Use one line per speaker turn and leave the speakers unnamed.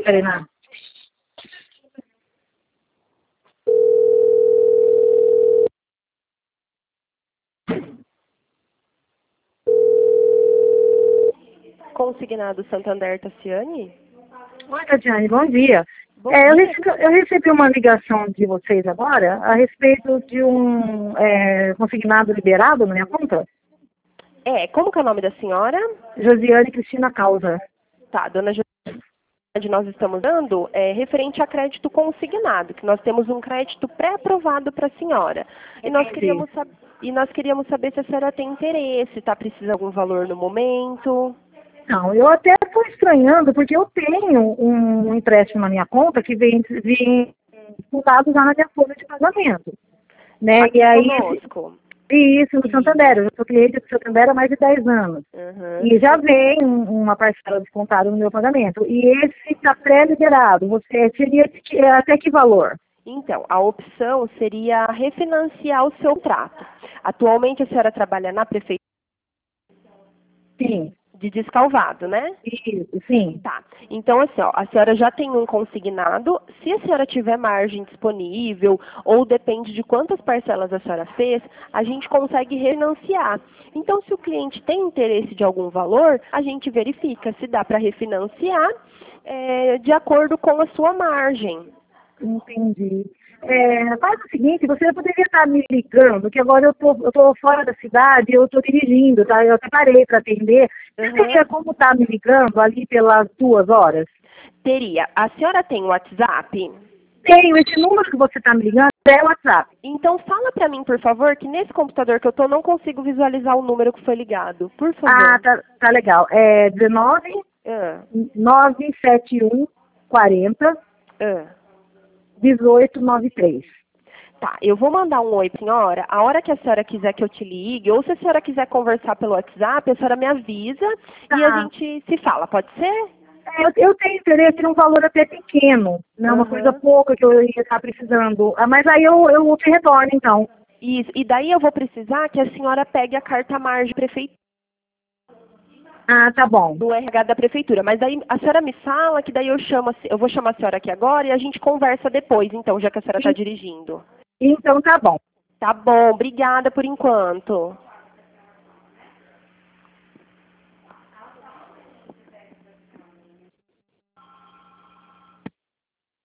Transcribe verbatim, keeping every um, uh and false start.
Peraí, não.
Consignado Santander, Tassiane?
Oi, Tatiane, bom dia.
Bom
É, eu,
dia.
recebi, eu recebi uma ligação de vocês agora a respeito de um é, consignado liberado na minha conta.
É, como que é o nome da senhora?
Josiane Cristina Causa.
Tá, dona Josiane, nós estamos dando é, referente a crédito consignado, que nós temos um crédito pré-aprovado para a senhora. E nós,
Entendi.
queríamos sab- e nós queríamos saber se a senhora tem interesse, tá? Precisa de algum valor no momento?
Não, eu até estou estranhando, porque eu tenho um empréstimo na minha conta que vem, vem disputado já na minha folha de pagamento. Né? E
Aqui
aí,
conosco.
e isso no
Isso.
Santander, eu sou cliente do Santander há mais de dez anos.
Uhum.
E já vem um- uma parcela descontada no meu pagamento. E esse está pré-liberado. Você teria que- até que valor?
Então, a opção seria refinanciar o seu contrato. Atualmente a senhora trabalha na prefeitura
Sim,
de Descalvado, né?
isso, sim.
Tá. Então, assim, ó, a senhora já tem um consignado. Se a senhora tiver margem disponível, ou depende de quantas parcelas a senhora fez, a gente consegue refinanciar. Então, se o cliente tem interesse de algum valor, a gente verifica se dá para refinanciar é, de acordo com a sua margem.
Entendi. É, faz o seguinte, você poderia estar me ligando, que agora eu tô, eu tô fora da cidade, eu estou dirigindo, tá? Eu até parei para atender. Você
Uhum.
teria como estar me ligando ali pelas duas horas?
Teria. A senhora tem WhatsApp?
Tenho, esse número que você está me ligando é o WhatsApp.
Então fala para mim, por favor, que nesse computador que eu tô não consigo visualizar o número que foi ligado. Por
Ah,
favor.
tá, tá legal. É dezenove,
Ah,
nove sete um, quarenta,
ah.
dezoito noventa e três.
Tá, eu vou mandar um oi pra senhora. A hora que a senhora quiser que eu te ligue, ou se a senhora quiser conversar pelo WhatsApp, a senhora me avisa e a
Tá.
gente se fala, pode ser?
É, Eu, eu tenho interesse em um valor até pequeno, né? Uma coisa
Aham.
pouca que eu ia estar precisando. Ah, mas aí eu, eu te retorno, então.
Isso. E daí eu vou precisar que a senhora pegue a carta margem prefeitura,
Ah, tá bom.
do R H da prefeitura. Mas daí a senhora me fala que daí eu chamo, a se- eu vou chamar a senhora aqui agora e a gente conversa depois, então, já que a senhora está
E-
dirigindo.
Então tá bom.
Tá bom, obrigada por enquanto.